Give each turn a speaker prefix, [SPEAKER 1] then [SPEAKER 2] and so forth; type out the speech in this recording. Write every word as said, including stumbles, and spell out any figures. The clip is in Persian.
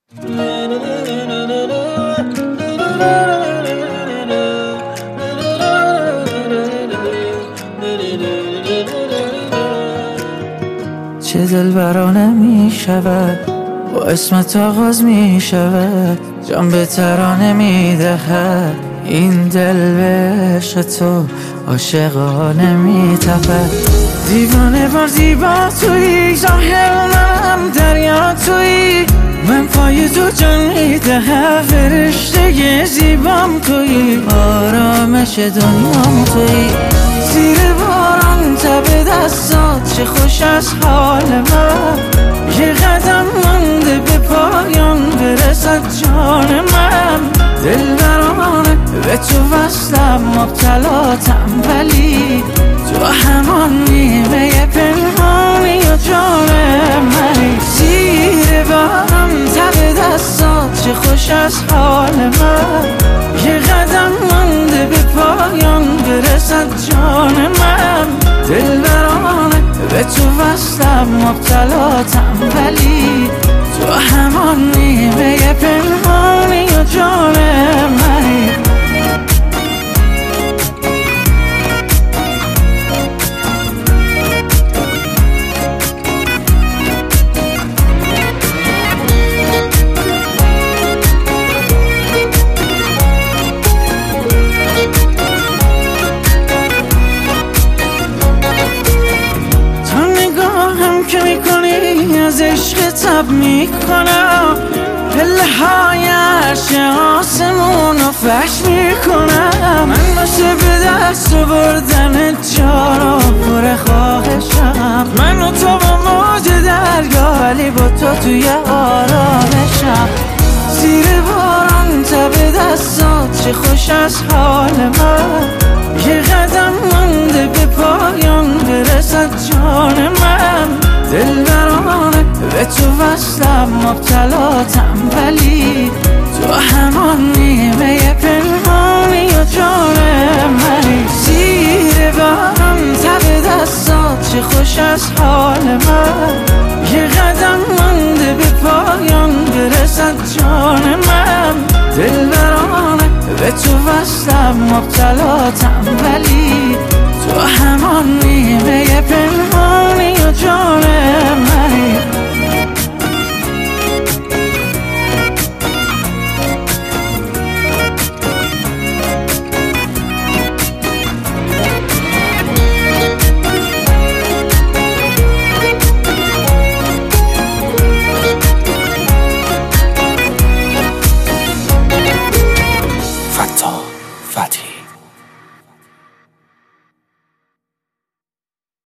[SPEAKER 1] چه دلبرانه می شود با اسمت آغاز می شود، جان به ترانه می دهد این دل به عشق تو عاشقانه می تپد. دیوانه بار زیبا تویی، ظاهر منم دریا تویی، من پای تو جان می دهم، فرشته زیبام تویی، آرامش دنیام تویی. زیر باران تب دستات چه خوش از حال من، یه قدم مونده به پایان برسد جان من. دلبرانه به تو وصلم، مبتلاتم ولی تو همان نیمه پنهانی و جان منی. زیر باران تب دستات چه خوش از حال من، یه قدم مونده به پایان برسد جان من. دلبرانه به تو وصلم، مبتلاتم ولی تو همان نیمه پنهانی و جان منی. که میکنی از عشق تب میکنم، پله های عرش آسمون رو فش میکنم. من باشه به دست و بردن جارا پر خواهشم، من و تو با موج دریا ولی با تو توی آرامشم. زیر باران تب دستات چه خوش از حال من، یه قدم مونده به پایان برسد جان من. دلبرانه به تو وصلم، مبتلاتم ولی تو همان نیمه پنهانی و جان منی. زیر باران تب دستات چه خوش از حال من، یه قدم مونده به پایان برسد جان من. دلبرانه به تو وصلم، مبتلاتم ولی تو همان نیمه پنهانی و جان منی.
[SPEAKER 2] فتا فتحی